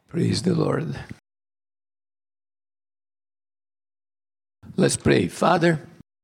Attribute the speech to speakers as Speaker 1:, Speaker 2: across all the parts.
Speaker 1: Praise the Lord. Let's pray. Father,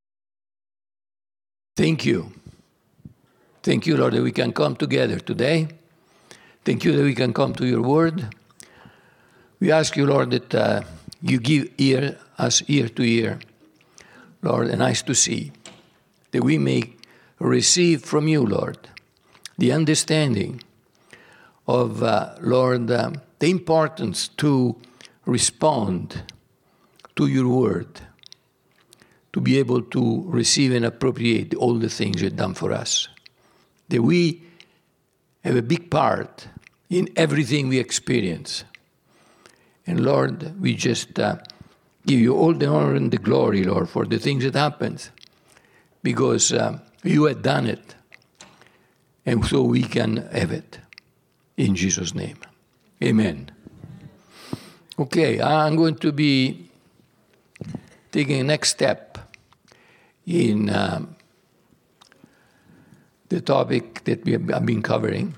Speaker 1: thank you. Thank you, Lord, that we can come together today. Thank you that we can come to your word. We ask you, Lord, that you give us ear to ear, Lord, and eyes to see, that we may receive from you, Lord, the understanding of, Lord, the importance to respond to your word, to be able to receive and appropriate all the things you've done for us. That we have a big part in everything we experience. And Lord, we just give you all the honor and the glory, Lord, for the things that happened, because you had done it, and so we can have it. In Jesus' name. Amen. Okay, I'm going to be taking the next step in the topic that we have been covering.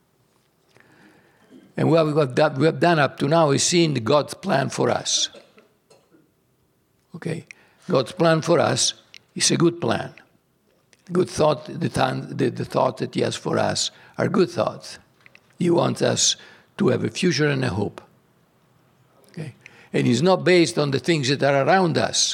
Speaker 1: And what we have done up to now is seeing God's plan for us. Okay, God's plan for us is a good plan. Good thought, the thoughts that He has for us are good thoughts. He wants us to have a future and a hope. Okay? And it's not based on the things that are around us.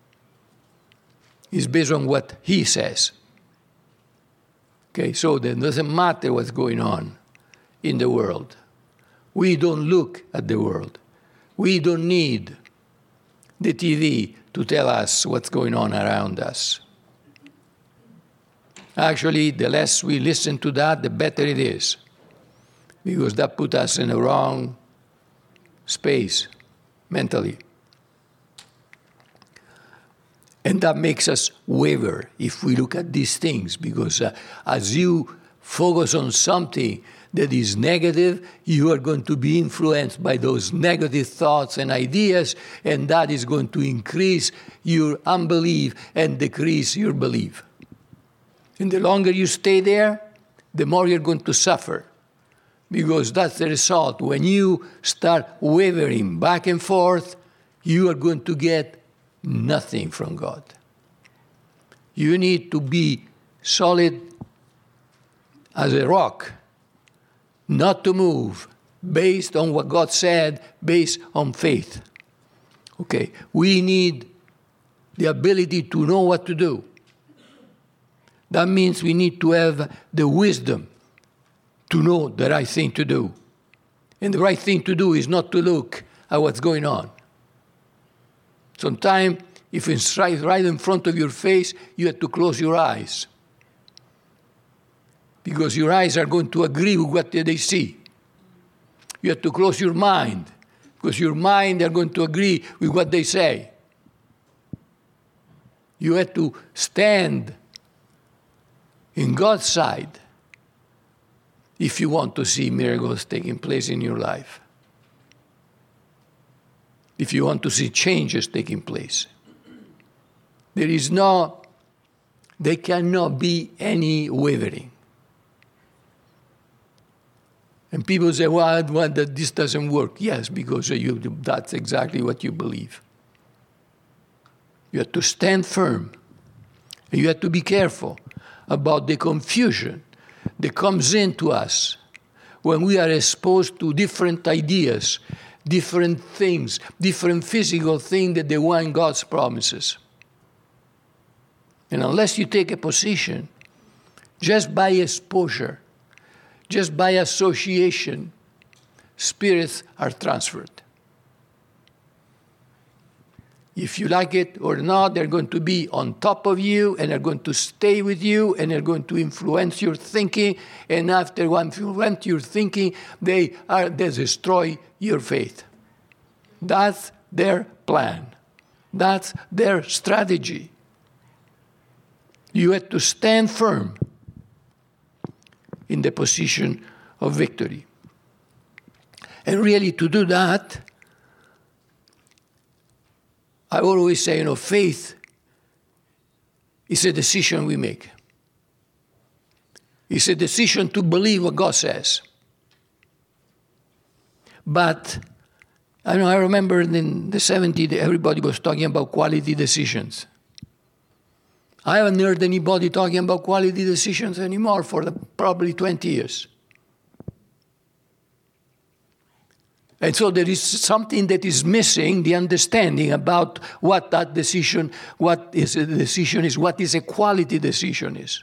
Speaker 1: It's based on what He says. Okay, so then it doesn't matter what's going on in the world. We don't look at the world. We don't need the TV to tell us what's going on around us. Actually, the less we listen to that, the better it is, because that puts us in the wrong space mentally. And that makes us waver if we look at these things, because as you focus on something that is negative, you are going to be influenced by those negative thoughts and ideas, and that is going to increase your unbelief and decrease your belief. And the longer you stay there, the more you're going to suffer, because that's the result. When you start wavering back and forth, you are going to get nothing from God. You need to be solid as a rock, not to move, based on what God said, based on faith. Okay, we need the ability to know what to do. That means we need to have the wisdom to know the right thing to do. And the right thing to do is not to look at what's going on. Sometimes, if it's right in front of your face, you have to close your eyes, because your eyes are going to agree with what they see. You have to close your mind, because your mind are going to agree with what they say. You have to stand in God's side if you want to see miracles taking place in your life. If you want to see changes taking place. There cannot be any wavering. And people say, well, this doesn't work. Yes, because that's exactly what you believe. You have to stand firm. And you have to be careful about the confusion that comes into us when we are exposed to different ideas, different things, different physical things than the one God's promises. And unless you take a position, just by exposure, just by association, spirits are transferred. If you like it or not, they're going to be on top of you, and they're going to stay with you, and they're going to influence your thinking. And after one influence your thinking, they destroy your faith. That's their plan. That's their strategy. You have to stand firm in the position of victory. And really, to do that, I always say, faith is a decision we make. It's a decision to believe what God says. But I remember in the 70s, everybody was talking about quality decisions. I haven't heard anybody talking about quality decisions anymore for probably 20 years. And so there is something that is missing, the understanding about what that decision, what is a decision is, what is a quality decision is.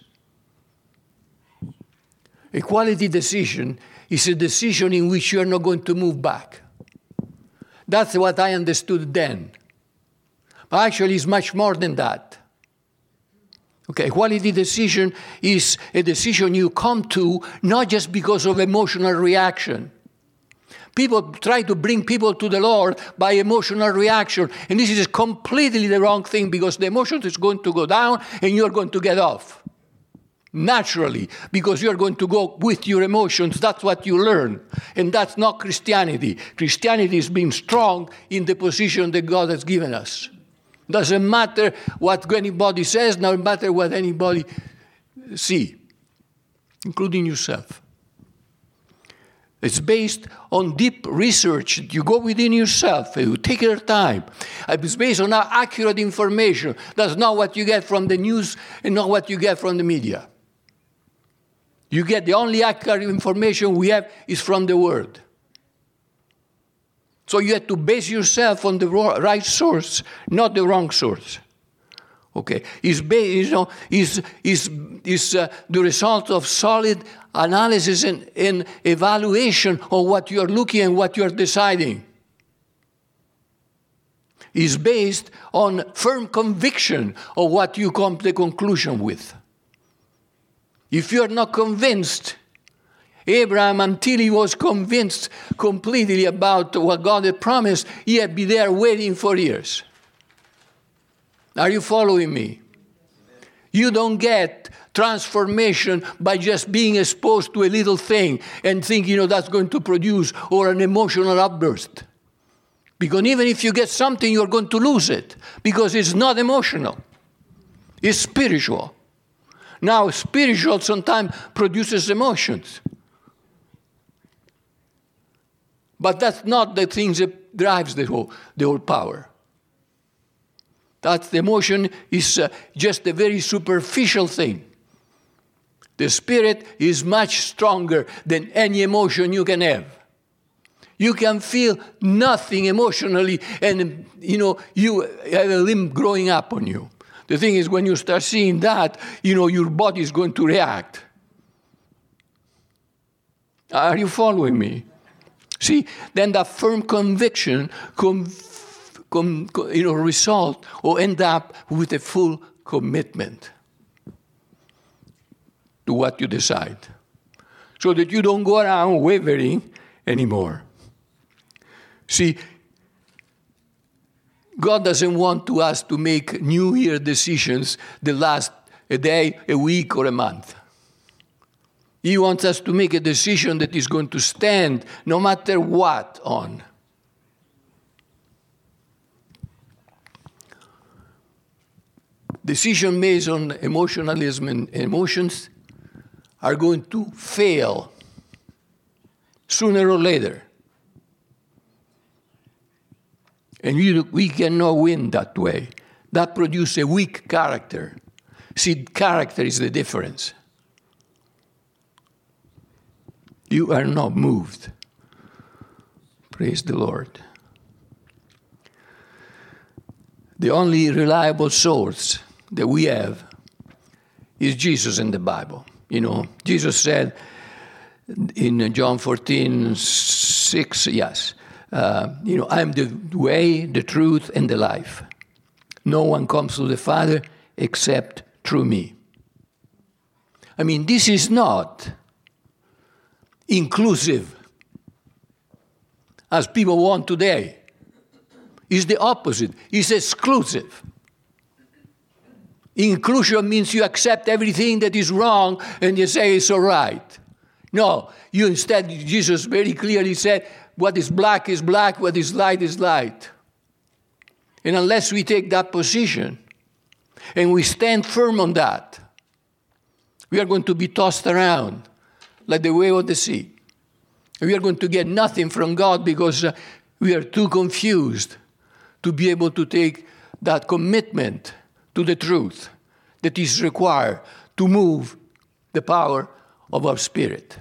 Speaker 1: A quality decision is a decision in which you are not going to move back. That's what I understood then. But actually, it's much more than that. Okay, quality decision is a decision you come to not just because of emotional reaction. People try to bring people to the Lord by emotional reaction, and this is completely the wrong thing because the emotion is going to go down and you're going to get off. Naturally, because you're going to go with your emotions. That's what you learn. And that's not Christianity. Christianity is being strong in the position that God has given us. Doesn't matter what anybody says, no matter what anybody sees, including yourself. It's based on deep research. You go within yourself. You take your time. It's based on accurate information. That's not what you get from the news and not what you get from the media. You get the only accurate information we have is from the Word. So you have to base yourself on the right source, not the wrong source. Okay, is the result of solid analysis and evaluation of what you are looking and what you are deciding. Is based on firm conviction of what you come to the conclusion with. If you are not convinced, Abraham, until he was convinced completely about what God had promised, he had been there waiting for years. Are you following me? You don't get transformation by just being exposed to a little thing and thinking, that's going to produce or an emotional outburst. Because even if you get something, you're going to lose it because it's not emotional. It's spiritual. Now, spiritual sometimes produces emotions. But that's not the thing that drives the whole power. That the emotion is just a very superficial thing. The spirit is much stronger than any emotion you can have. You can feel nothing emotionally, and you have a limb growing up on you. The thing is, when you start seeing that, your body is going to react. Are you following me? See, then that firm conviction result or end up with a full commitment to what you decide, so that you don't go around wavering anymore. See, God doesn't want us to make New Year decisions that last a day, a week, or a month. He wants us to make a decision that is going to stand no matter what on. Decisions based on emotionalism and emotions are going to fail sooner or later. And we cannot win that way. That produces a weak character. See, character is the difference. You are not moved. Praise the Lord. The only reliable source that we have is Jesus in the Bible. Jesus said in John 14:6, yes, I'm the way, the truth, and the life. No one comes to the Father except through me. This is not inclusive, as people want today. It's the opposite. It's exclusive. Inclusion means you accept everything that is wrong and you say it's all right. No, Jesus very clearly said, what is black, what is light is light. And unless we take that position and we stand firm on that, we are going to be tossed around like the wave of the sea. We are going to get nothing from God because we are too confused to be able to take that commitment to the truth that is required to move the power of our spirit.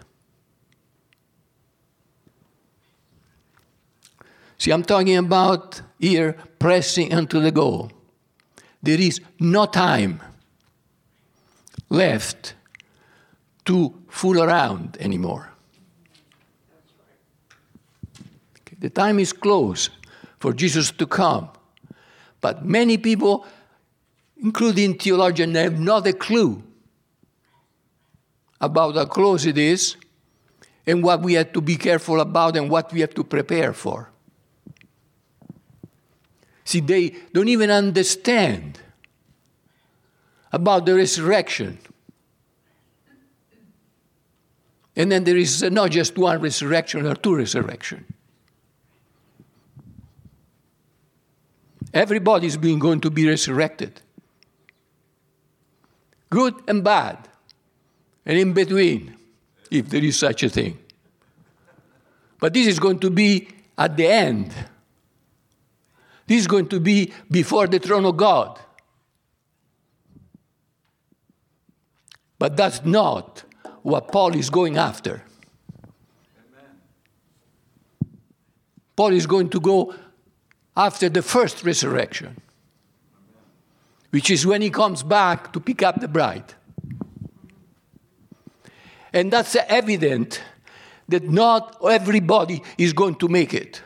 Speaker 1: See, I'm talking about here pressing unto the goal. There is no time left to fool around anymore. Okay, the time is close for Jesus to come. But many people, including theologians, have not a clue about how close it is and what we have to be careful about and what we have to prepare for. See, they don't even understand about the resurrection. And then there is not just one resurrection or two resurrections. Everybody is going to be resurrected. Good and bad. And in between, if there is such a thing. But this is going to be at the end. This is going to be before the throne of God. But that's not what Paul is going after. Amen. Paul is going to go after the first resurrection, which is when he comes back to pick up the bride. And that's evident that not everybody is going to make it.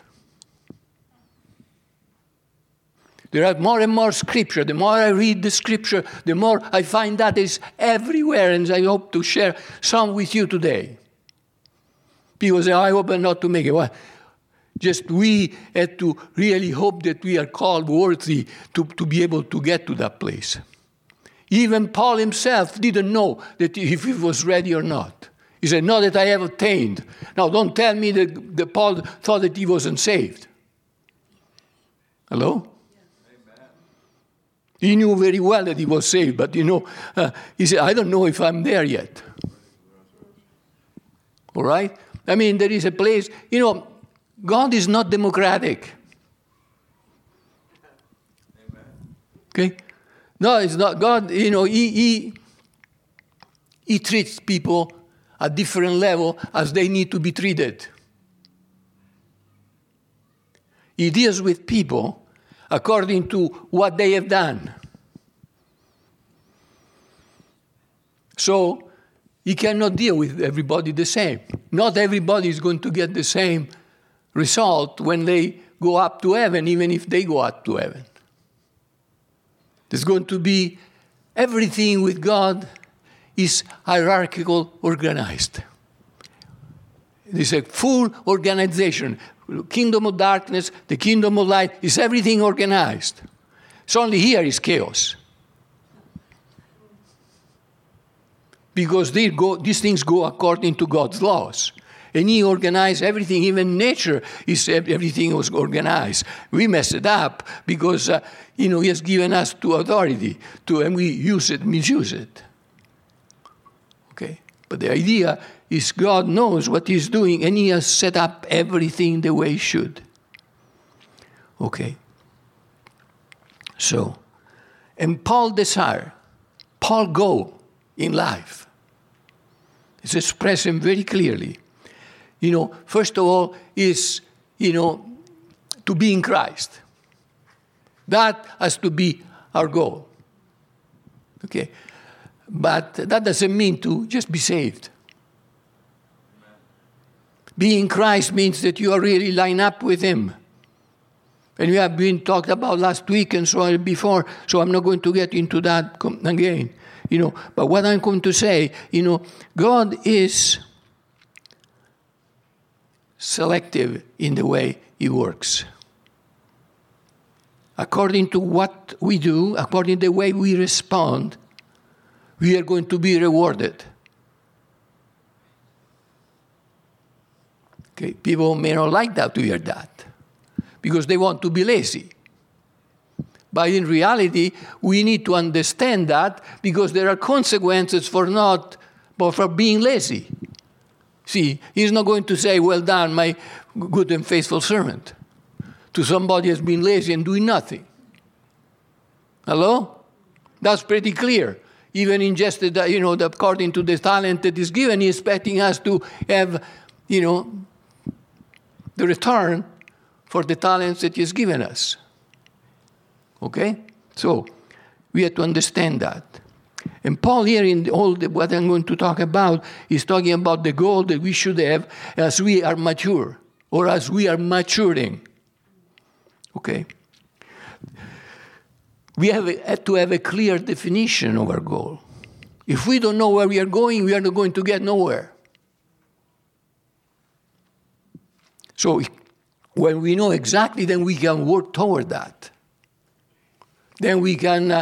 Speaker 1: There are more and more scripture. The more I read the scripture, the more I find that is everywhere, and I hope to share some with you today. People say, I hope not to make it. Well, just we had to really hope that we are called worthy to be able to get to that place. Even Paul himself didn't know that if he was ready or not. He said, not that I have attained. Now, don't tell me that Paul thought that he wasn't saved. Hello? He knew very well that he was saved, but he said, I don't know if I'm there yet. All right? I mean, there is a place, God is not democratic. Okay? No, it's not. God, he treats people at different level as they need to be treated. He deals with people according to what they have done. So, he cannot deal with everybody the same. Not everybody is going to get the same result when they go up to heaven, even if they go up to heaven. There's going to be everything with God is hierarchical organized. It's a full organization. Kingdom of darkness, the kingdom of light, is everything organized. It's only here is chaos. Because these things go according to God's laws. And he organized everything, even nature, everything was organized. We mess it up because, he has given us authority and we misuse it. Okay? But the idea is God knows what he's doing and he has set up everything the way he should. Okay? So, and Paul go in life. It's expressing very clearly. First of all is, to be in Christ. That has to be our goal. Okay? But that doesn't mean to just be saved. Being in Christ means that you are really lined up with him. And we have been talked about last week and so on before, so I'm not going to get into that again. But what I'm going to say, God is selective in the way he works. According to what we do, according to the way we respond, we are going to be rewarded. Okay, people may not like that to hear that because they want to be lazy. But in reality, we need to understand that because there are consequences for being lazy. See, he's not going to say, well done, my good and faithful servant, to somebody who has been lazy and doing nothing. Hello? That's pretty clear. Even in just, according to the talent that is given, he's expecting us to have, the return for the talents that he's given us. Okay? So, we have to understand that. And Paul here, in what I'm going to talk about, is talking about the goal that we should have as we are mature, or as we are maturing. Okay? We have to have a clear definition of our goal. If we don't know where we are not going to get nowhere. So when we know exactly, then we can work toward that. Then we can,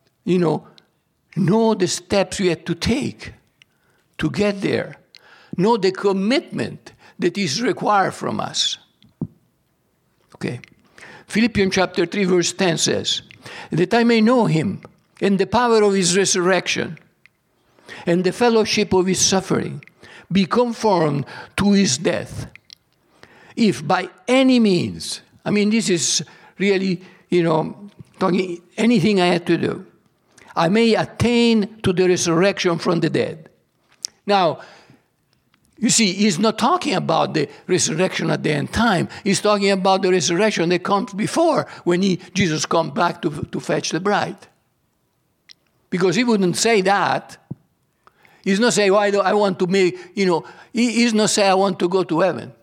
Speaker 1: know the steps we have to take to get there. Know the commitment that is required from us. Okay. Philippians chapter 3, verse 10 says, that I may know him and the power of his resurrection and the fellowship of his suffering, be conformed to his death. If by any means, this is really, talking anything I had to do, I may attain to the resurrection from the dead. Now, you see, he's not talking about the resurrection at the end time. He's talking about the resurrection that comes before, when Jesus comes back to fetch the bride. Because he wouldn't say that. He's not saying, I want to make, he's not saying, I want to go to heaven.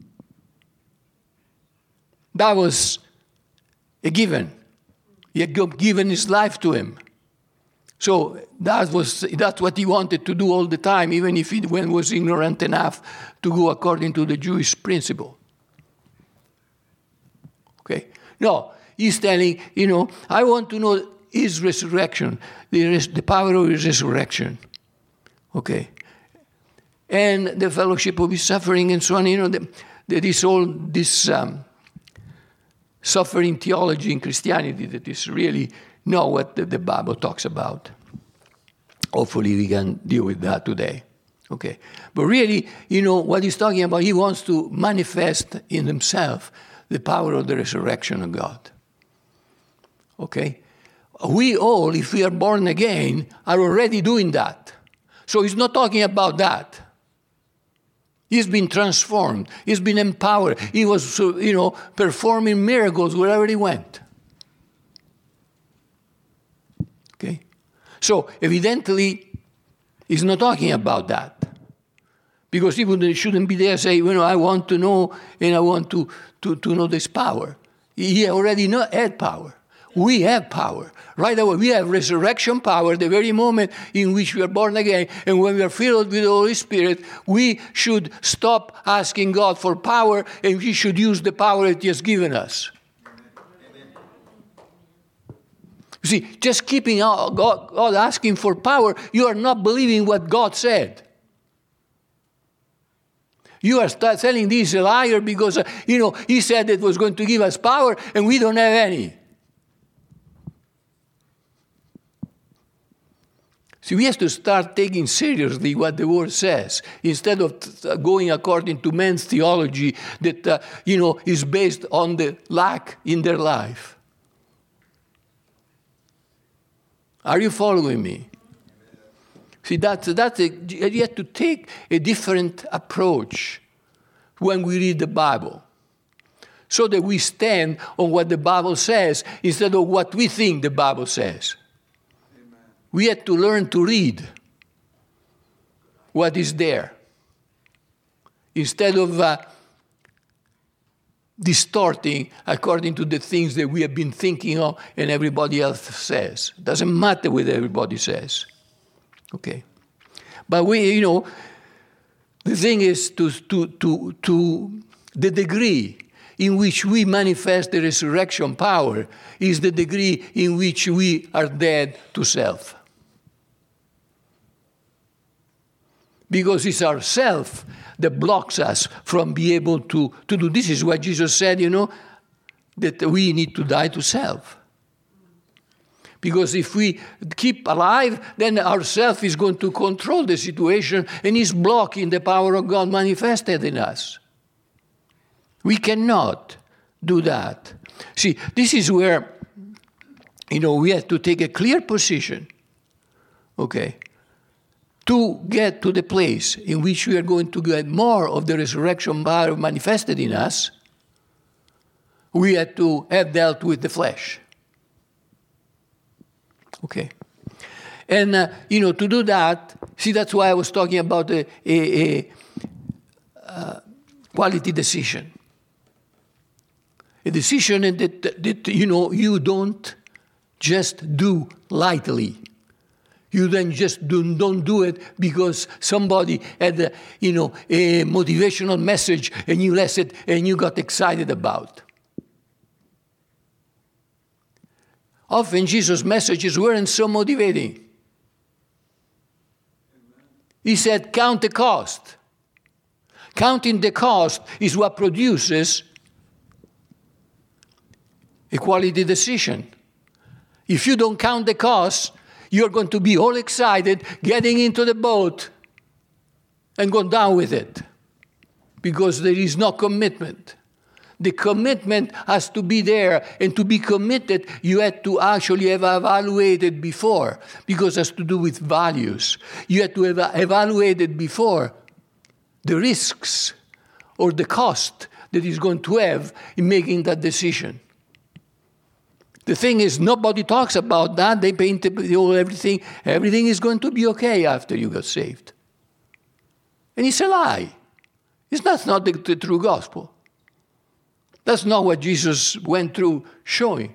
Speaker 1: That was a given. He had given his life to him. So that's what he wanted to do all the time, even if he was ignorant enough to go according to the Jewish principle. Okay? No, he's telling, I want to know his resurrection, the power of his resurrection. Okay? And the fellowship of his suffering and so on, there is all this suffering theology in Christianity that is really not what the Bible talks about. Hopefully we can deal with that today. Okay. But really, what he's talking about, he wants to manifest in himself the power of the resurrection of God. Okay? We all, if we are born again, are already doing that. So he's not talking about that. He's been transformed. He's been empowered. He was, performing miracles wherever he went. Okay? So, evidently, he's not talking about that. Because he shouldn't be there saying, I want to know, and I want to know this power. He already had power. We have power. Right away, we have resurrection power the very moment in which we are born again. And when we are filled with the Holy Spirit, we should stop asking God for power, and we should use the power that he has given us. You see, just keeping God asking for power, you are not believing what God said. You are telling this a liar because, he said it was going to give us power, and we don't have any. See, we have to start taking seriously what the Word says, instead of going according to man's theology that, is based on the lack in their life. Are you following me? See, you have to take a different approach when we read the Bible, so that we stand on what the Bible says instead of what we think the Bible says. Amen. We have to learn to read what is there, instead of distorting according to the things that we have been thinking of and everybody else says. It doesn't matter what everybody says. Okay. But the thing is to the degree in which we manifest the resurrection power is the degree in which we are dead to self. Because it's our self that blocks us from being able to do. This is what Jesus said, that we need to die to self. Because if we keep alive, then ourself is going to control the situation and is blocking the power of God manifested in us. We cannot do that. See, this is where, we have to take a clear position, okay, to get to the place in which we are going to get more of the resurrection power manifested in us. We have to have dealt with the flesh. Okay. And, to do that, see, that's why I was talking about a quality decision. A decision that you don't just do lightly. You then just don't do it because somebody had a motivational message and you listened and you got excited about. Often Jesus' messages weren't so motivating. He said, count the cost. Counting the cost is what produces a quality decision. If you don't count the cost, you're going to be all excited, getting into the boat and go down with it because there is no commitment. The commitment has to be there, and to be committed, you had to actually have evaluated before, because it has to do with values. You had to have evaluated before the risks or the cost that is going to have in making that decision. The thing is, nobody talks about that. They paint everything. Everything is going to be okay after you get saved. And it's a lie. That's not the true gospel. That's not what Jesus went through showing.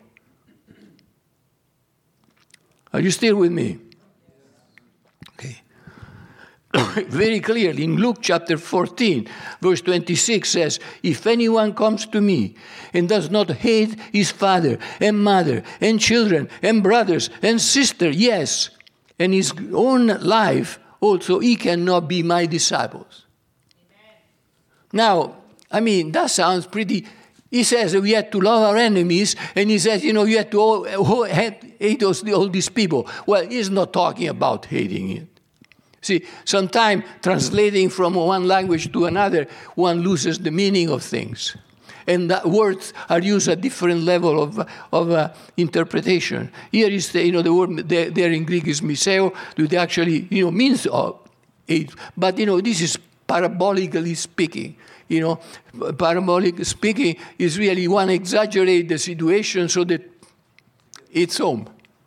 Speaker 1: Are you still with me? Okay. Very clearly, in Luke chapter 14, verse 26 says, if anyone comes to me and does not hate his father and mother and children and brothers and sisters, yes, and his own life also, he cannot be my disciples. Amen. Now, that sounds pretty. He says we have to love our enemies, and he says, you have to hate all these people. Well, he's not talking about hating it. See, sometimes translating from one language to another, one loses the meaning of things. And that words are used at different level of interpretation. Here is the word there in Greek is miseo, that actually means hate. But this is parabolically speaking. Parabolic speaking is really one exaggerate the situation so that it's home.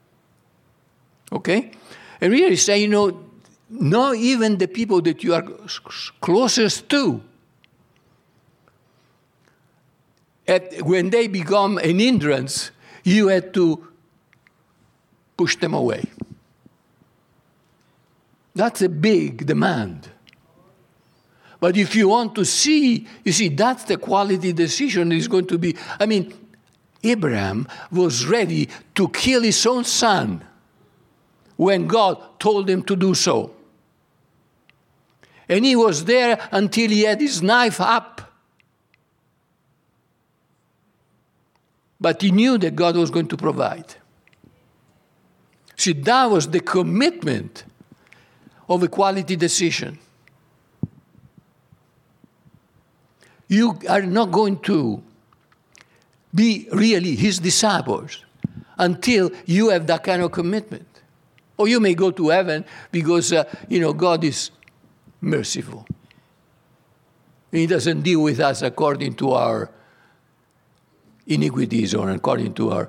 Speaker 1: Okay? And really say, not even the people that you are closest to, when they become an hindrance, you have to push them away. That's a big demand. But if you want to see, that's the quality decision is going to be. Abraham was ready to kill his own son when God told him to do so. And he was there until he had his knife up. But he knew that God was going to provide. See, that was the commitment of a quality decision. You are not going to be really his disciples until you have that kind of commitment. Or you may go to heaven because, God is merciful. He doesn't deal with us according to our iniquities or according to our,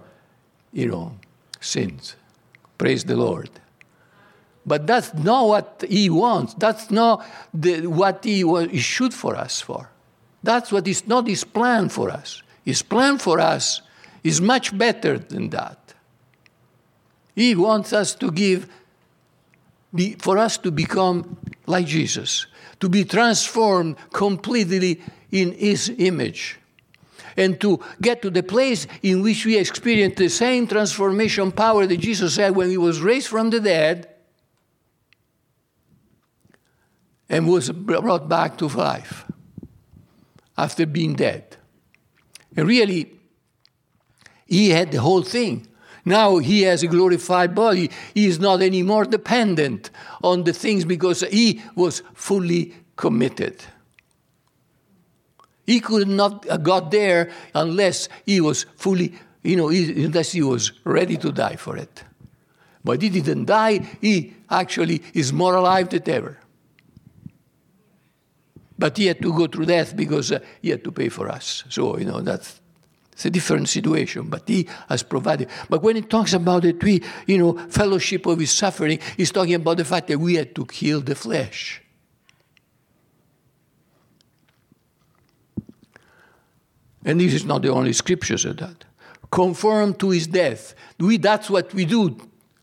Speaker 1: sins. Praise the Lord. But that's not what he wants. That's not what he should for us for. That's what is not his plan for us. His plan for us is much better than that. He wants us to for us to become like Jesus, to be transformed completely in his image, and to get to the place in which we experience the same transformation power that Jesus had when he was raised from the dead and was brought back to life after being dead. And really, he had the whole thing. Now he has a glorified body. He is not anymore dependent on the things because he was fully committed. He could not have got there unless he was fully, unless he was ready to die for it. But he didn't die. He actually is more alive than ever. But he had to go through death because he had to pay for us. So, it's a different situation, but he has provided. But when he talks about it, fellowship of his suffering, he's talking about the fact that we had to kill the flesh. And this is not the only scriptures of that. Conform to his death. That's what we do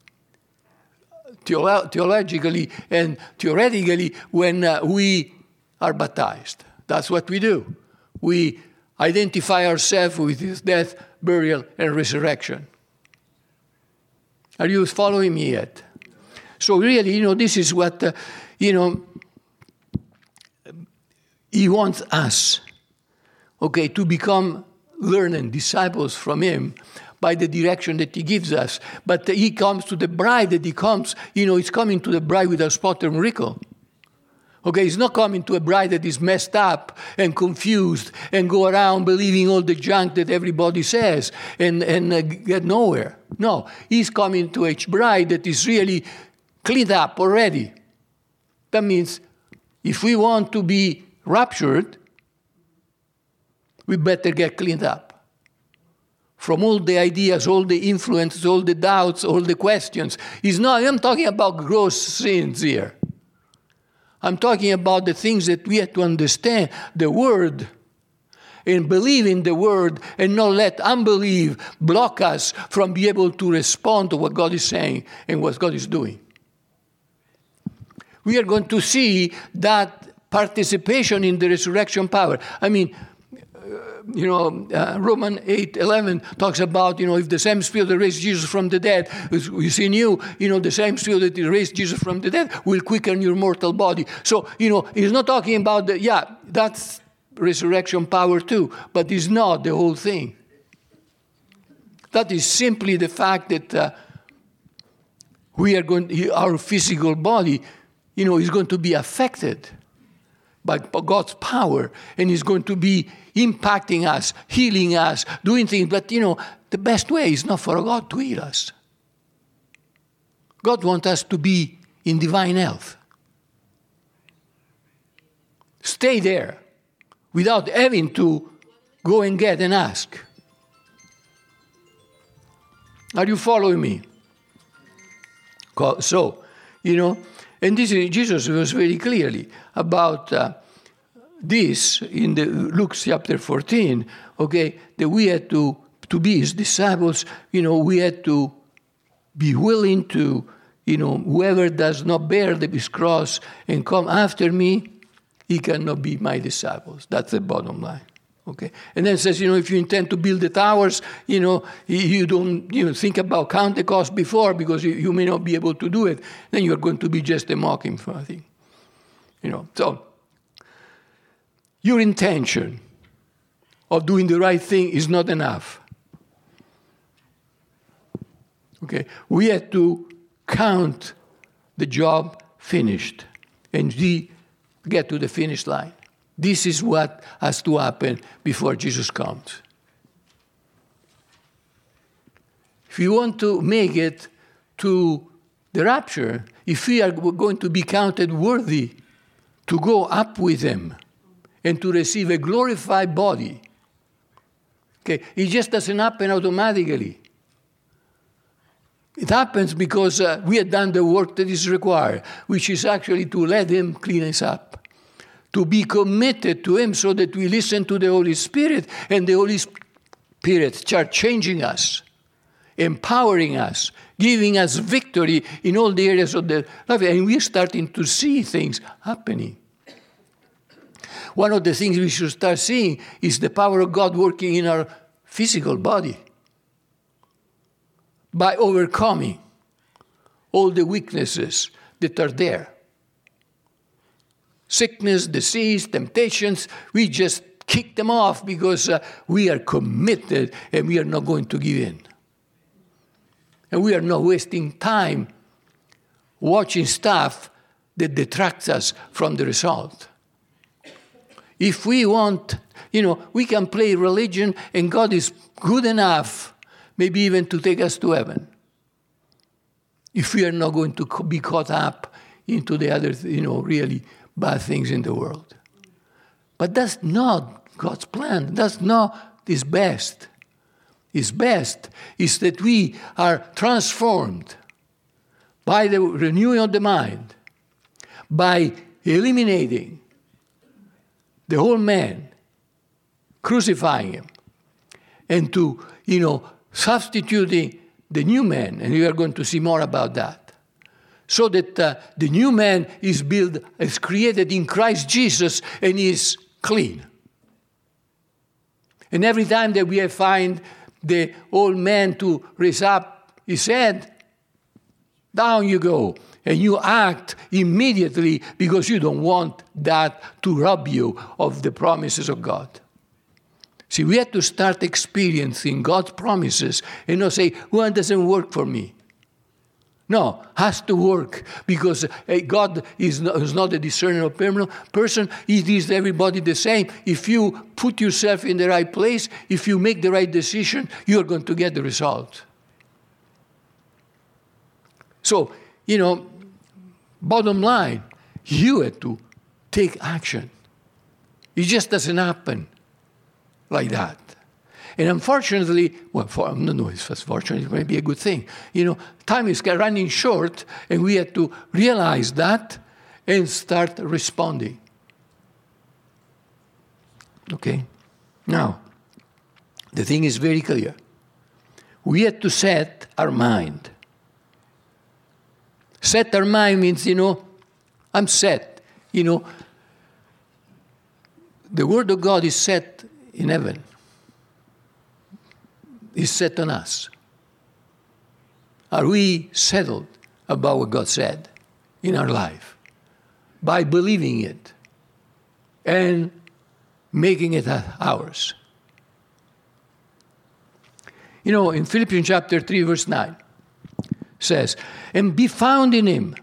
Speaker 1: theologically and theoretically when we are baptized. That's what we do. We identify ourselves with his death, burial, and resurrection. Are you following me yet? So really, this is what, he wants us, to become learned disciples from him by the direction that he gives us. But he comes to the bride that he comes, he's coming to the bride without spot or wrinkle. He's not coming to a bride that is messed up and confused and go around believing all the junk that everybody says and get nowhere. No, he's coming to a bride that is really cleaned up already. That means if we want to be raptured, we better get cleaned up. From all the ideas, all the influences, all the doubts, all the questions. I'm talking about gross sins here. I'm talking about the things that we have to understand, the Word, and believe in the Word, and not let unbelief block us from being able to respond to what God is saying and what God is doing. We are going to see that participation in the resurrection power. Romans 8:11 talks about, if the same Spirit that raised Jesus from the dead is in you, the same Spirit that raised Jesus from the dead will quicken your mortal body. So, he's not talking about that's resurrection power too, but it's not the whole thing. That is simply the fact that our physical body, is going to be affected by God's power, and is going to be impacting us, healing us, doing things. But, the best way is not for God to heal us. God wants us to be in divine health. Stay there without having to go and get and ask. Are you following me? So, and Jesus was very clearly about this in the Luke chapter 14, that we had to be his disciples, we had to be willing to, whoever does not bear his cross and come after me, he cannot be my disciples. That's the bottom line. And then it says, if you intend to build the towers, you don't think about count the cost before because you may not be able to do it. Then you're going to be just a mocking thing. So your intention of doing the right thing is not enough. We have to count the job finished and get to the finish line. This is what has to happen before Jesus comes. If we want to make it to the rapture, if we are going to be counted worthy to go up with him and to receive a glorified body, it just doesn't happen automatically. It happens because we have done the work that is required, which is actually to let him clean us up. To be committed to him so that we listen to the Holy Spirit, and the Holy Spirit starts changing us, empowering us, giving us victory in all the areas of the life, and we're starting to see things happening. One of the things we should start seeing is the power of God working in our physical body by overcoming all the weaknesses that are there. Sickness, disease, temptations, we just kick them off because we are committed and we are not going to give in. And we are not wasting time watching stuff that detracts us from the result. If we want, we can play religion and God is good enough, maybe even to take us to heaven. If we are not going to be caught up into the other, really bad things in the world. But that's not God's plan. That's not His best. His best is that we are transformed by the renewing of the mind, by eliminating the whole man, crucifying him, and to, substituting the new man, and we are going to see more about that, so that the new man is created in Christ Jesus and is clean. And every time that we find the old man to raise up his head, down you go. And you act immediately because you don't want that to rob you of the promises of God. See, we have to start experiencing God's promises and not say, well, it doesn't work for me. No, has to work because God is not a discernible person. It is everybody the same. If you put yourself in the right place, if you make the right decision, you are going to get the result. So, bottom line, you have to take action. It just doesn't happen like that. And unfortunately, fortunately, it may be a good thing. Time is running short, and we have to realize that and start responding. Okay? Now, the thing is very clear. We have to set our mind. Set our mind means, I'm set. The Word of God is set in heaven. Is set on us. Are we settled about what God said in our life? By believing it and making it ours. In Philippians chapter 3, verse 9, says, and be found in Him,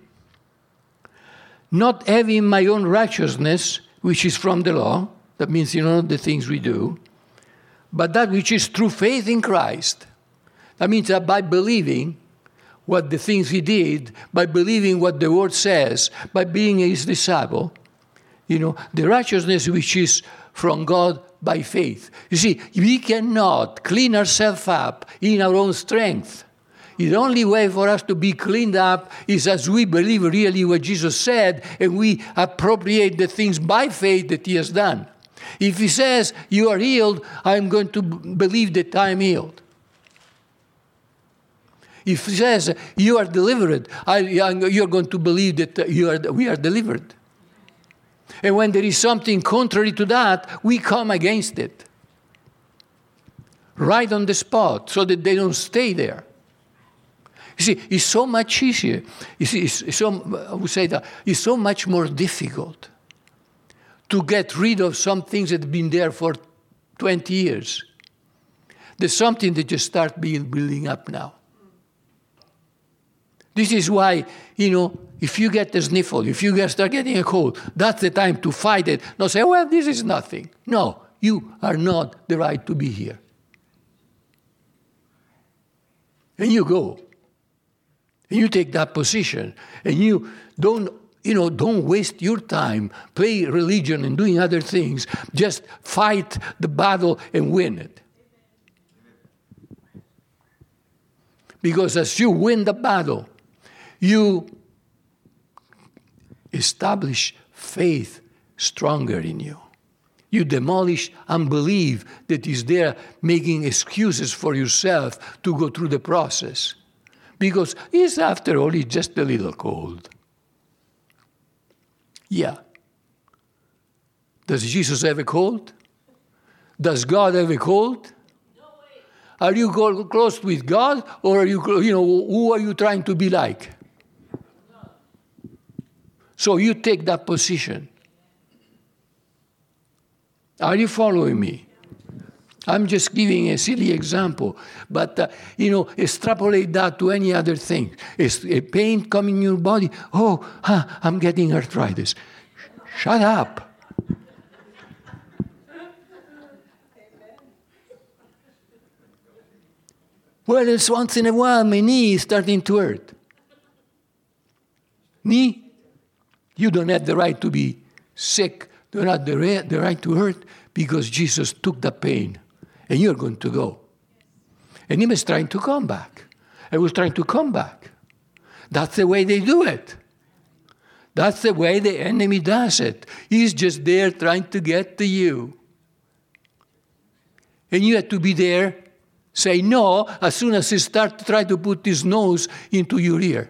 Speaker 1: not having my own righteousness, which is from the law, that means, the things we do, but that which is through faith in Christ. That means that by believing what the things He did, by believing what the Word says, by being His disciple, the righteousness which is from God by faith. You see, we cannot clean ourselves up in our own strength. The only way for us to be cleaned up is as we believe really what Jesus said and we appropriate the things by faith that He has done. If He says, you are healed, I'm going to believe that I am healed. If He says, you are delivered, you're going to believe that we are delivered. And when there is something contrary to that, we come against it. Right on the spot, so that they don't stay there. You see, it's so much easier. You see, I would say that it's so much more difficult to get rid of some things that have been there for 20 years. There's something that just start building up now. This is why, if you get a sniffle, if you start getting a cold, that's the time to fight it. Not say, well, this is nothing. No, you are not the right to be here. And you go. And you take that position. And you don't waste your time playing religion and doing other things. Just fight the battle and win it. Because as you win the battle, you establish faith stronger in you. You demolish unbelief that is there making excuses for yourself to go through the process. Because after all, it's just a little cold. Yeah. Does Jesus have a cold? Does God have a cold? Are you close with God, or are you, who are you trying to be like? So you take that position. Are you following me? I'm just giving a silly example, but, extrapolate that to any other thing. It's a pain coming in your body. Oh, I'm getting arthritis. Shut up. Well, it's once in a while my knee is starting to hurt. Knee? You don't have the right to be sick. You don't have the right to hurt because Jesus took the pain. And you're going to go. And he was trying to come back. I was trying to come back. That's the way they do it. That's the way the enemy does it. He's just there trying to get to you. And you have to be there, say no, as soon as he starts to try to put his nose into your ear.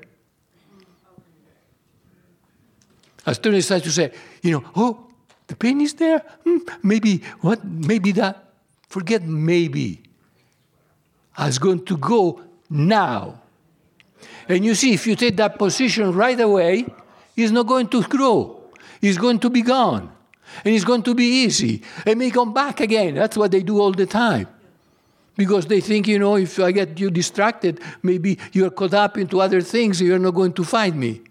Speaker 1: As soon as he starts to say, oh, the pain is there? Maybe that. Forget maybe. I was going to go now. And you see, if you take that position right away, he's not going to grow. He's going to be gone. And it's going to be easy. And may come back again. That's what they do all the time. Because they think, if I get you distracted, maybe you're caught up into other things, you're not going to find me.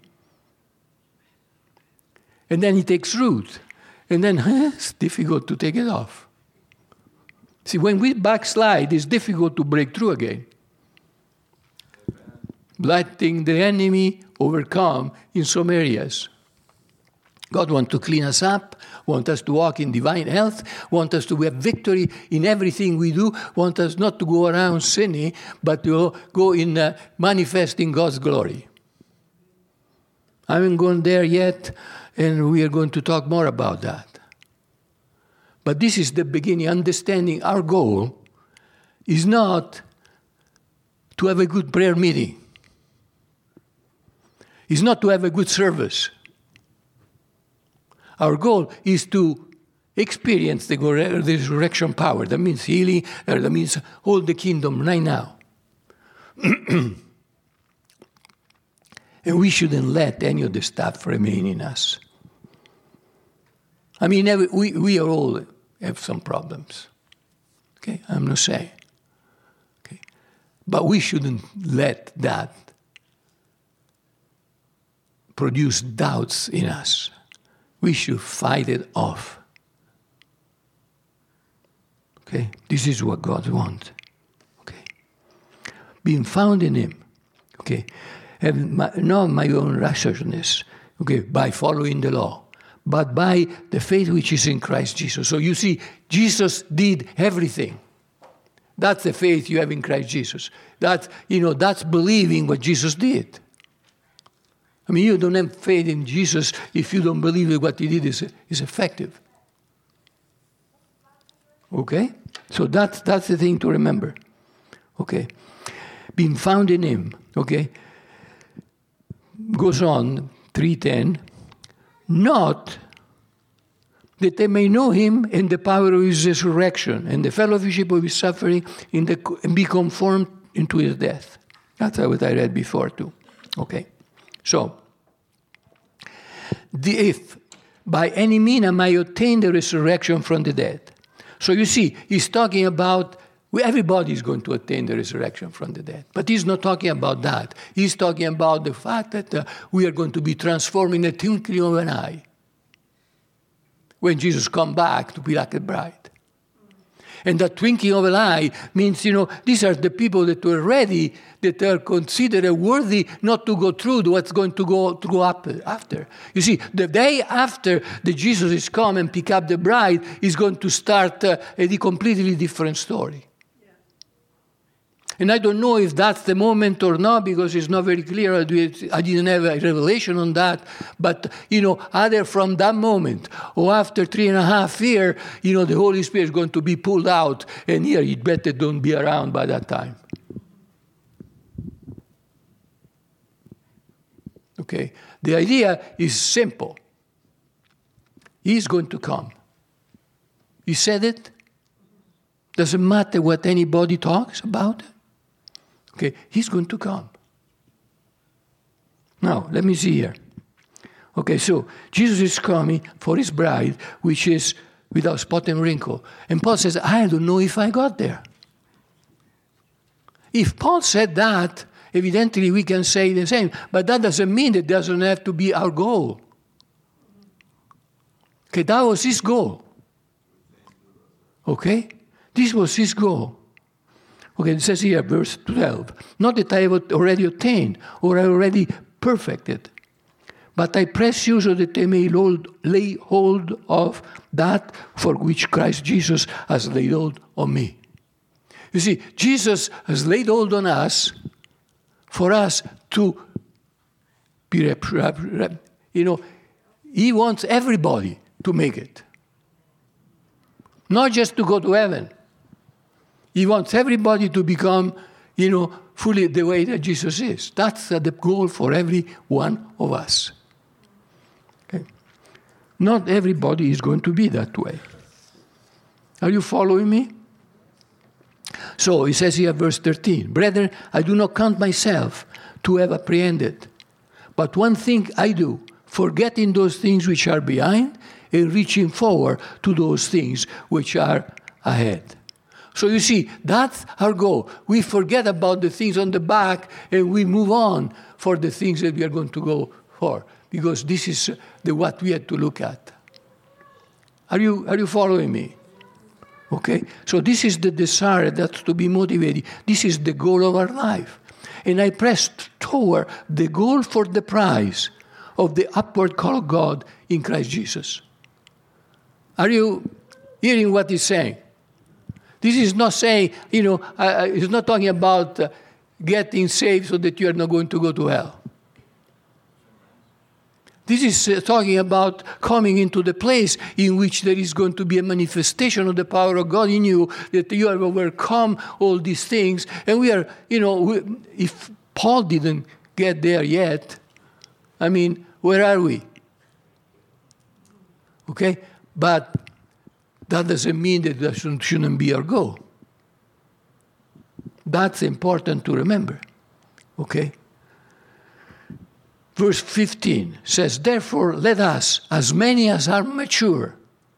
Speaker 1: And then he takes root. And then it's difficult to take it off. See, when we backslide, it's difficult to break through again. Letting the enemy overcome in some areas. God wants to clean us up, wants us to walk in divine health, wants us to have victory in everything we do, wants us not to go around sinning, but to go in manifesting God's glory. I haven't gone there yet, and we are going to talk more about that. But this is the beginning, understanding our goal is not to have a good prayer meeting. It's not to have a good service. Our goal is to experience the resurrection power. That means healing, that means hold the kingdom right now. And we shouldn't let any of the stuff remain in us. I mean, we all have some problems. Okay, I'm not saying. Okay, but we shouldn't let that produce doubts in us. We should fight it off. Okay, this is what God wants. Okay, being found in Him. Okay, have not my own righteousness. Okay, by following the law, but by the faith which is in Christ Jesus. So you see, Jesus did everything. That's the faith you have in Christ Jesus. That's believing what Jesus did. I mean, you don't have faith in Jesus if you don't believe that what He did is effective. Okay? So that's the thing to remember. Okay? Being found in Him. Okay? Goes on, 3:10. Not that they may know Him and the power of His resurrection and the fellowship of His suffering and be conformed into His death. That's what I read before too. Okay. So, if by any means I may obtain the resurrection from the dead. So you see, he's talking about, everybody is going to attain the resurrection from the dead. But he's not talking about that. He's talking about the fact that we are going to be transformed in the twinkling of an eye when Jesus comes back to be like a bride. And that twinkling of an eye means, these are the people that were ready, that are considered worthy not to go through what's going to go through after. You see, the day after that Jesus is come and pick up the bride is going to start a completely different story. And I don't know if that's the moment or not, because it's not very clear. I didn't have a revelation on that. But, either from that moment or after 3.5 years, the Holy Spirit is going to be pulled out. And here, you better don't be around by that time. Okay? The idea is simple. He's going to come. He said it. Doesn't matter what anybody talks about. Okay, He's going to come. Now, let me see here. Okay, so Jesus is coming for His bride, which is without spot and wrinkle. And Paul says, I don't know if I got there. If Paul said that, evidently we can say the same. But that doesn't mean it doesn't have to be our goal. Okay, that was his goal. Okay? This was his goal. Okay, it says here, verse 12. Not that I have already attained or I already perfected, but I press you so that I may lay hold of that for which Christ Jesus has laid hold on me. You see, Jesus has laid hold on us for us to be, he wants everybody to make it. Not just to go to heaven. He wants everybody to become, fully the way that Jesus is. That's the goal for every one of us. Okay? Not everybody is going to be that way. Are you following me? So he says here, verse 13, Brethren, I do not count myself to have apprehended, but one thing I do, forgetting those things which are behind and reaching forward to those things which are ahead. So you see, that's our goal. We forget about the things on the back and we move on for the things that we are going to go for, because this is what we have to look at. Are you following me? Okay? So this is the desire that's to be motivated. This is the goal of our life. And I press toward the goal for the prize of the upward call of God in Christ Jesus. Are you hearing what he's saying? This is not saying, he's not talking about getting saved so that you are not going to go to hell. This is talking about coming into the place in which there is going to be a manifestation of the power of God in you, that you have overcome all these things. And we are, if Paul didn't get there yet, where are we? Okay? But that doesn't mean that shouldn't be our goal. That's important to remember. Okay? Verse 15 says, Therefore let us, as many as are mature,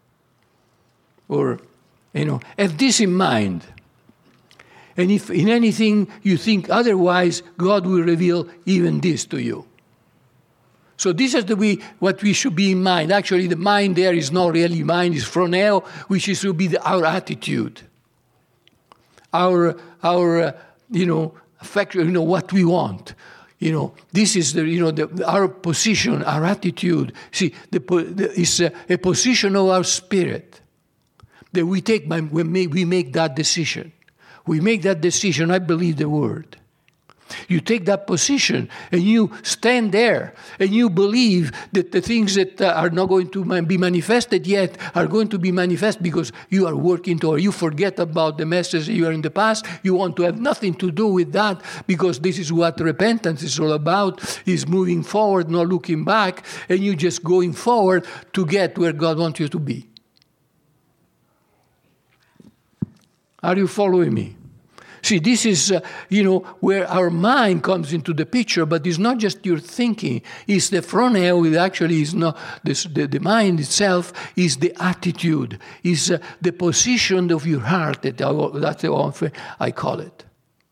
Speaker 1: have this in mind. And if in anything you think otherwise, God will reveal even this to you. So this is what we should be in mind. Actually, the mind there is not really mind, it's phroneo, which is to be our attitude, our affection, what we want. This is our position, our attitude. See, it's a position of our spirit that we take when we make that decision. We make that decision. I believe the word. You take that position and you stand there and you believe that the things that are not going to be manifested yet are going to be manifest because you are working toward. You forget about the messes you are in the past. You want to have nothing to do with that because this is what repentance is all about, is moving forward, not looking back, and you just going forward to get where God wants you to be. Are you following me? See, this is, where our mind comes into the picture, but it's not just your thinking. It's the phroneo, it actually is not, the mind itself is the attitude, is the position of your heart, that's often I call it.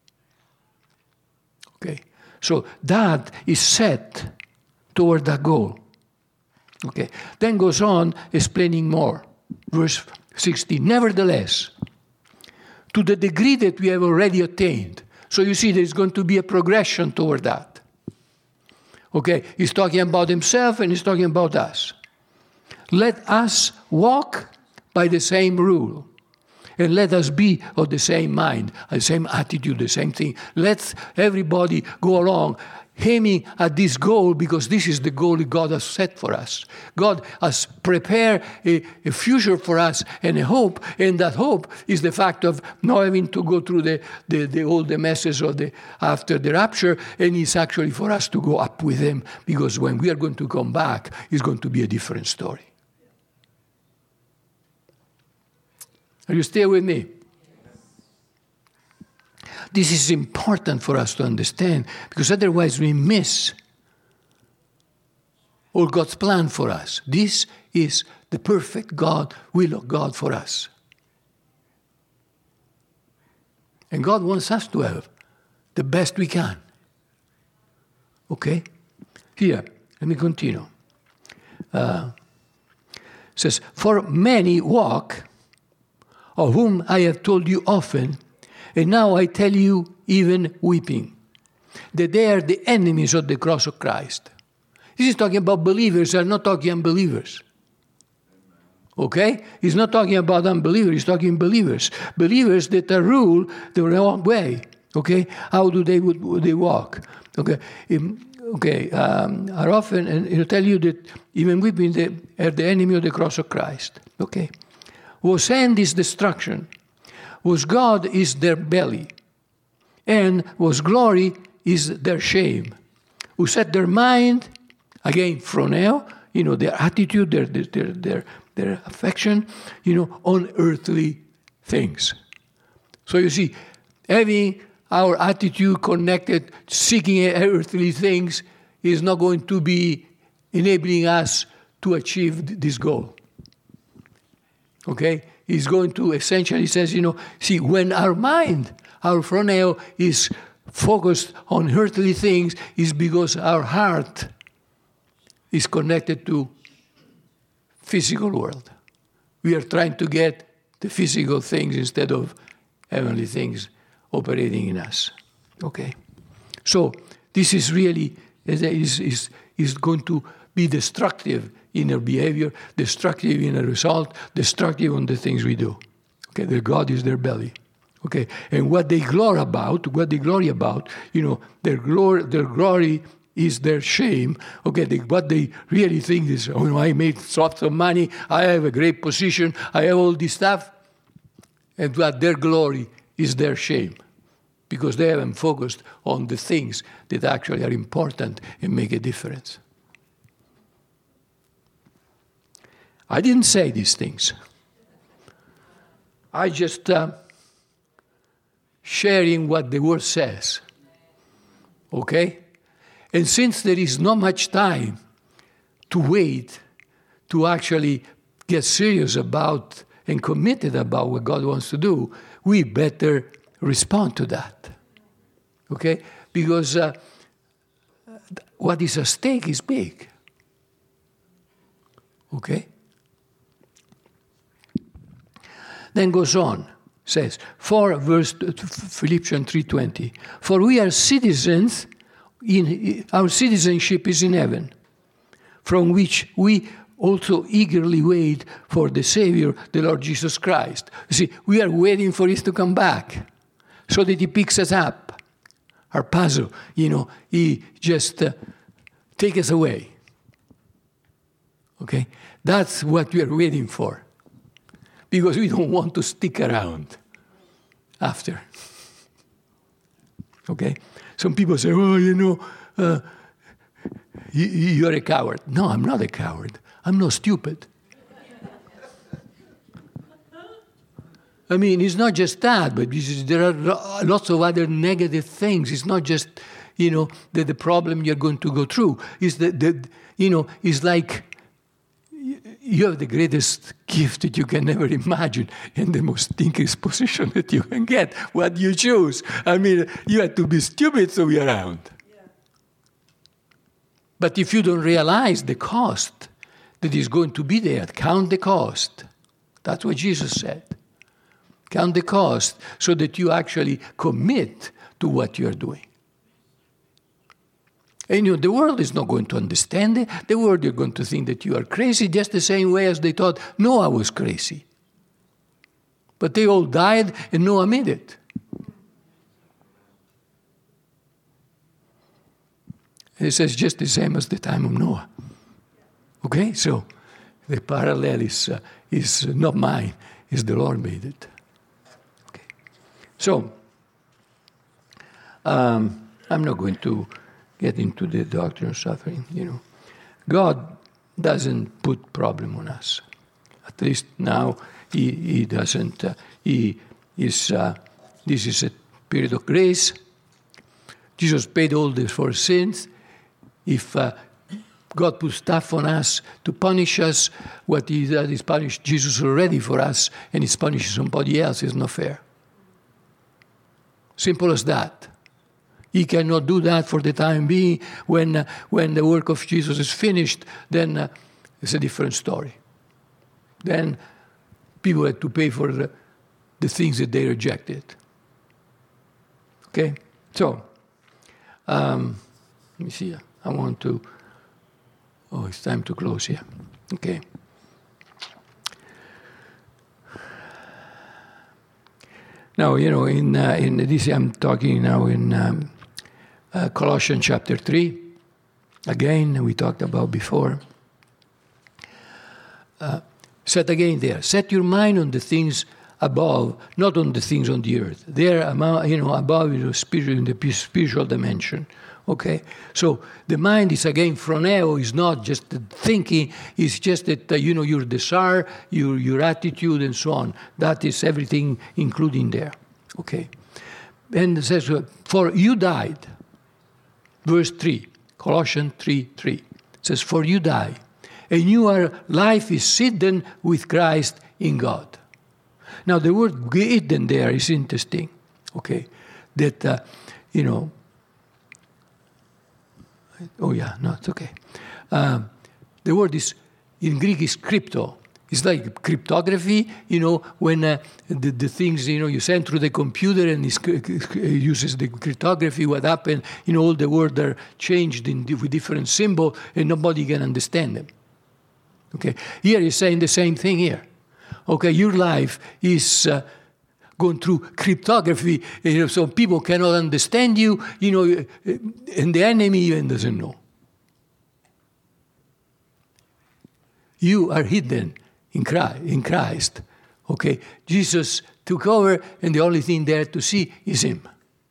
Speaker 1: Okay, so that is set toward that goal. Okay, then goes on explaining more. Verse 16, Nevertheless, to the degree that we have already attained. So you see, there's going to be a progression toward that. Okay, he's talking about himself and he's talking about us. Let us walk by the same rule. And let us be of the same mind, the same attitude, the same thing. Let everybody go along aiming at this goal, because this is the goal that God has set for us. God has prepared a future for us and a hope, and that hope is the fact of not having to go through all the messes of after the rapture, and it's actually for us to go up with Him, because when we are going to come back, it's going to be a different story. Are you still with me? This is important for us to understand, because otherwise we miss all God's plan for us. This is the perfect will of God for us. And God wants us to have the best we can. Okay? Here, let me continue. It says, for many walk, of whom I have told you often, and now I tell you even weeping, that they are the enemies of the cross of Christ. This is talking about believers, I'm not talking unbelievers. Okay? He's not talking about unbelievers, he's talking believers. Believers that are ruled the wrong way. Okay? How do they walk? Okay? Are often, and he'll tell you that even weeping, they are the enemy of the cross of Christ. Okay? Whose end is destruction, whose God is their belly, and whose glory is their shame, who set their mind, again, phroneo, their attitude, their affection, on earthly things. So you see, having our attitude connected, seeking earthly things, is not going to be enabling us to achieve this goal. Okay? He's going to essentially says, see, when our mind, our phroneo, is focused on earthly things, is because our heart is connected to physical world. We are trying to get the physical things instead of heavenly things operating in us. Okay? So this is really is going to be destructive in our behavior, destructive in our result, destructive on the things we do. Okay? Their God is their belly. Okay? And what they glory about, their glory is their shame. Okay, what they really think is, I made lots of money, I have a great position, I have all this stuff, and what their glory is their shame, because they haven't focused on the things that actually are important and make a difference. I didn't say these things. I just sharing what the word says. Okay? And since there is not much time to wait to actually get serious about and committed about what God wants to do, we better respond to that. Okay? Because what is at stake is big. Okay? Then goes on, says, Philippians 3:20, for we are citizens, our citizenship is in heaven, from which we also eagerly wait for the Savior, the Lord Jesus Christ. You see, we are waiting for Him to come back so that He picks us up. Our puzzle, He just take us away. Okay? That's what we are waiting for. Because we don't want to stick around after. Okay? Some people say, you're a coward. No, I'm not a coward. I'm not stupid. I mean, it's not just that, but there are lots of other negative things. It's not just, the problem you're going to go through. It's it's like you have the greatest gift that you can ever imagine and the most stinkiest position that you can get. What you choose. I mean, you have to be stupid to be around. Yeah. But if you don't realize the cost that is going to be there, count the cost. That's what Jesus said. Count the cost so that you actually commit to what you are doing. And the world is not going to understand it. The world is going to think that you are crazy just the same way as they thought Noah was crazy. But they all died and Noah made it. And it says just the same as the time of Noah. Okay? So the parallel is not mine. It's the Lord made it. Okay. So I'm not going to get into the doctrine of suffering, God doesn't put problem on us. At least now he doesn't. This is a period of grace. Jesus paid all this for sins. If God put stuff on us to punish us. What is punished Jesus already for us, and it's punished somebody else. It's not fair. Simple as that. He cannot do that for the time being. When the work of Jesus is finished, then it's a different story. Then people had to pay for the things that they rejected. Okay? So, let me see. I want to... Oh, it's time to close here. Okay. Now, in this, I'm talking now in Colossians chapter 3. Again, we talked about before. Set again there. Set your mind on the things above, not on the things on the earth. There, above in the spiritual dimension. Okay, so the mind is again phroneo, is not just the thinking, it's just that, your desire, your attitude, and so on. That is everything including there. Okay, and it says, for you died, verse 3, Colossians 3:3. It says, for you die, and your life is hidden with Christ in God. Now, the word hidden there is interesting, okay, that, oh, yeah, no, it's okay. The word is, in Greek, is crypto. It's like cryptography, when the things, you send through the computer and it uses the cryptography, what happened, all the words are changed with different symbols and nobody can understand them. Okay, here he's saying the same thing here. Okay, your life is going through cryptography, so people cannot understand you, and the enemy even doesn't know. You are hidden in Christ. Okay, Jesus took over, and the only thing there to see is Him.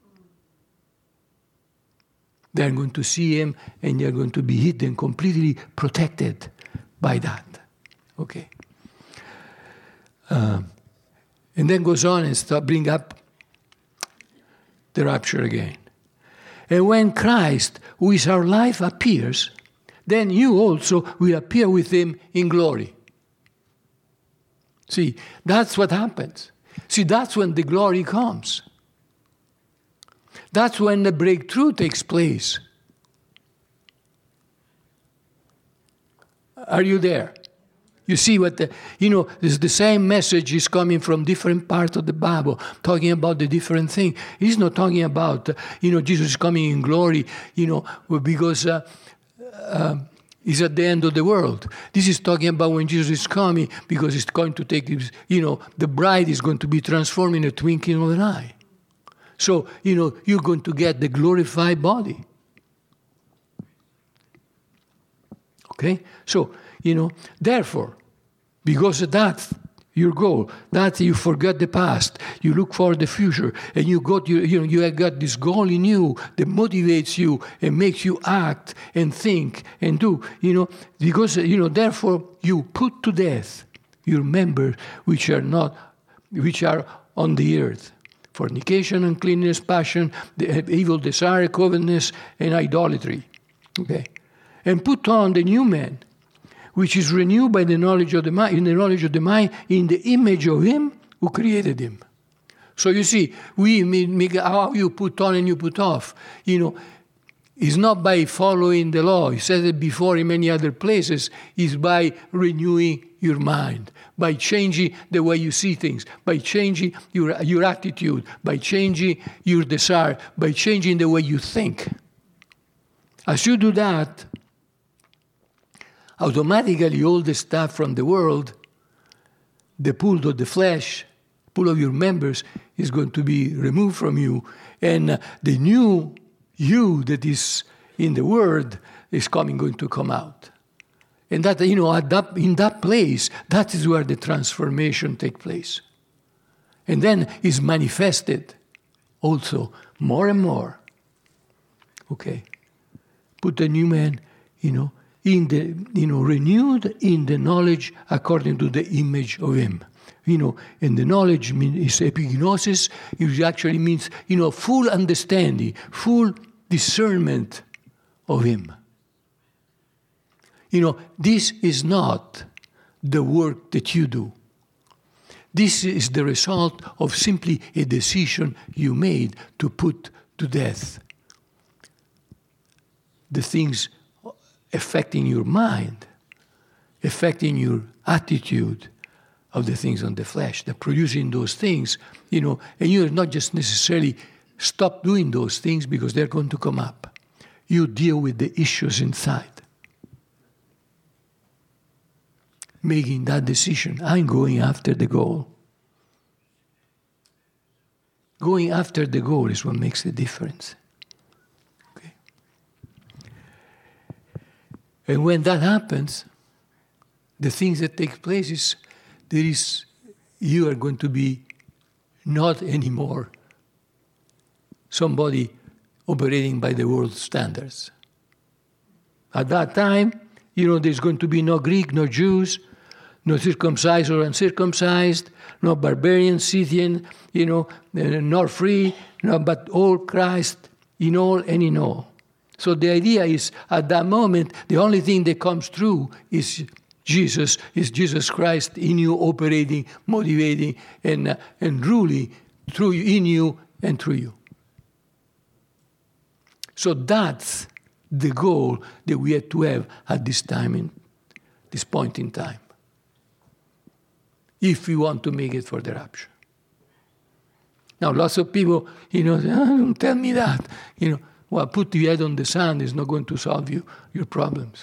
Speaker 1: They're going to see Him, and they're going to be hidden, completely protected by that. Okay. And then goes on and bring up the rapture again. And when Christ, who is our life, appears, then you also will appear with Him in glory. See, that's what happens. See, that's when the glory comes. That's when the breakthrough takes place. Are you there? You see what the same message is coming from different parts of the Bible, talking about the different thing. He's not talking about, Jesus is coming in glory, because he's at the end of the world. This is talking about when Jesus is coming, because he's going to take, the bride is going to be transformed in a twinkling of an eye. So, you're going to get the glorified body. Okay? So, therefore, because of that, your goal, that you forget the past, you look for the future, and you have got this goal in you that motivates you and makes you act and think and do, because, therefore you put to death your members which are on the earth. Fornication, uncleanness, passion, the evil desire, covetousness, and idolatry. Okay? And put on the new man, which is renewed by the knowledge of the mind, in the image of Him who created him. So you see, how you put on and you put off, is not by following the law. He said it before in many other places. Is by renewing your mind, by changing the way you see things, by changing your attitude, by changing your desire, by changing the way you think. As you do that, automatically all the stuff from the world, the pull of the flesh, pull of your members, is going to be removed from you. And the new you that is in the Word is going to come out. And that, in that place, that is where the transformation takes place. And then is manifested also more and more. Okay. Put the new man, renewed in the knowledge according to the image of Him. And the knowledge is epignosis. It actually means, full understanding, full discernment of Him. This is not the work that you do. This is the result of simply a decision you made to put to death the things affecting your mind, affecting your attitude of the things on the flesh, that producing those things, and you're not just necessarily stop doing those things because they're going to come up. You deal with the issues inside. Making that decision, I'm going after the goal. Going after the goal is what makes the difference. Okay? And when that happens, the things that take place is, you are going to be not anymore somebody operating by the world's standards. At that time, there's going to be no Greek, no Jews, no circumcised or uncircumcised, no barbarian, Scythian, nor free, but all Christ in all and in all. So the idea is, at that moment, the only thing that comes through is Jesus Christ in you, operating, motivating, and ruling through you, in you and through you. So that's the goal that we had to have at this point in time, if we want to make it for the rapture. Now, lots of people, don't tell me that. Put your head on the sand is not going to solve your problems.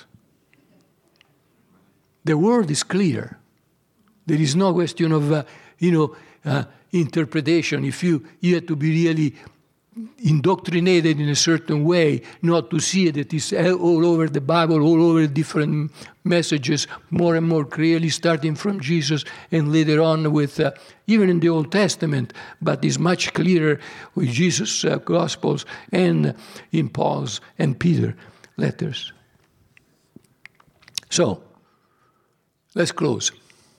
Speaker 1: The word is clear. There is no question of, interpretation. If you have to be really indoctrinated in a certain way, not to see it is all over the Bible, all over different messages, more and more clearly, starting from Jesus and later on with, even in the Old Testament, but is much clearer with Jesus' Gospels and in Paul's and Peter's letters. So, let's close.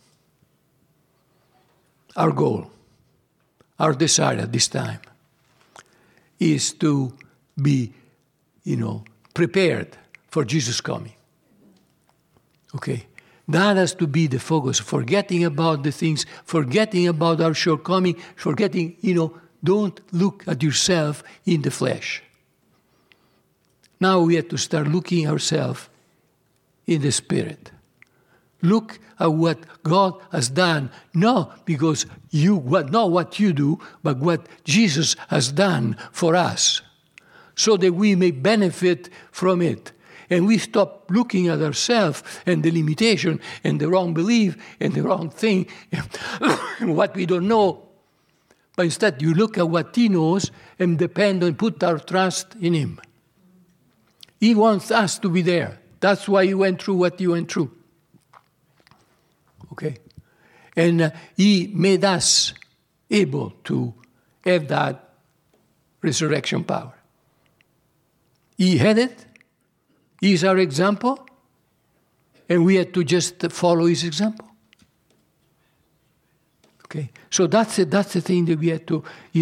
Speaker 1: Our goal, our desire at this time, is to be, prepared for Jesus' coming. Okay? That has to be the focus. Forgetting about the things, forgetting about our shortcoming, forgetting, don't look at yourself in the flesh. Now we have to start looking ourselves in the Spirit. Look at what God has done, not because not what you do, but what Jesus has done for us, so that we may benefit from it. And we stop looking at ourselves and the limitation and the wrong belief and the wrong thing, what we don't know. But instead, you look at what He knows and depend and put our trust in Him. He wants us to be there. That's why He went through what He went through. Okay? And He made us able to have that resurrection power. He had it. He is our example. And we had to just follow His example. Okay? So that's the thing that we had to,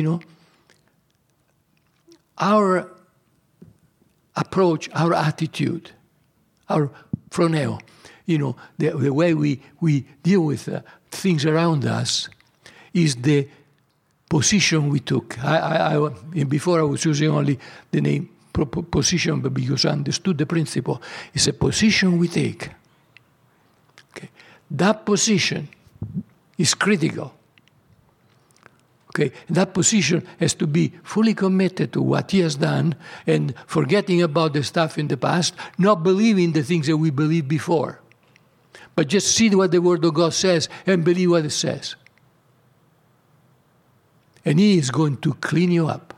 Speaker 1: our approach, our attitude, our phroneo, the way we deal with things around us is the position we took. Before I was using only the name position, but because I understood the principle, it's a position we take. Okay, that position is critical. Okay, that position has to be fully committed to what He has done and forgetting about the stuff in the past, not believing the things that we believed before. But just see what the Word of God says and believe what it says. And He is going to clean you up.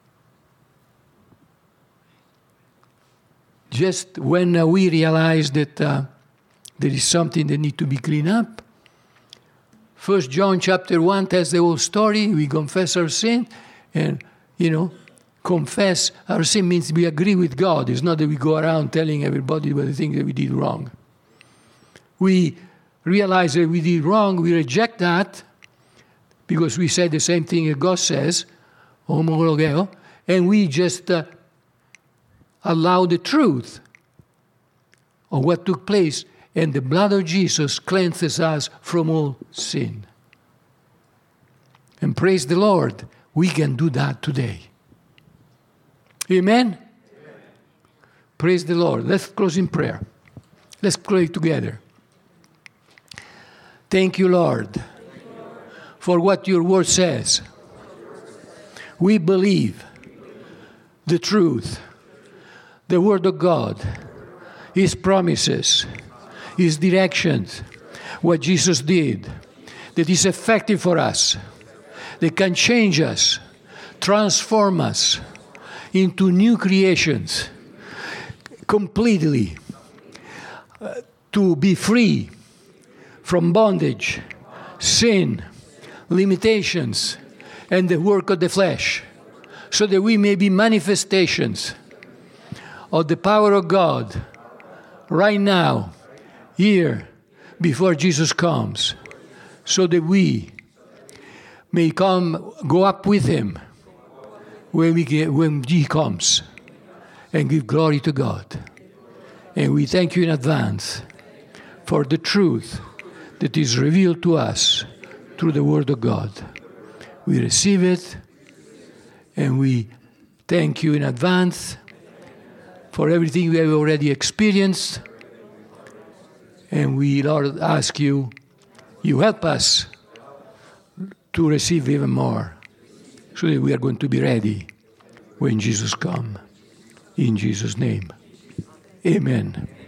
Speaker 1: Just when we realize that there is something that needs to be cleaned up, 1 John chapter 1 tells the whole story. We confess our sin, and, confess our sin means we agree with God. It's not that we go around telling everybody about the things that we did wrong. We realize that we did wrong, we reject that, because we said the same thing that God says, homologeo, and we just allow the truth of what took place, and the blood of Jesus cleanses us from all sin. And praise the Lord, we can do that today. Amen? Praise the Lord. Let's close in prayer. Let's pray together. Thank you, Lord, for what your word says. We believe the truth, the word of God, his promises, his directions, what Jesus did, that is effective for us, that can change us, transform us into new creations completely, to be free from bondage, sin, limitations, and the work of the flesh, so that we may be manifestations of the power of God right now, here, before Jesus comes, so that we may go up with him when he comes, and give glory to God. And we thank you in advance for the truth that is revealed to us through the Word of God. We receive it, and we thank you in advance for everything we have already experienced. And we, Lord, ask you help us to receive even more, so that we are going to be ready when Jesus comes. In Jesus' name, amen.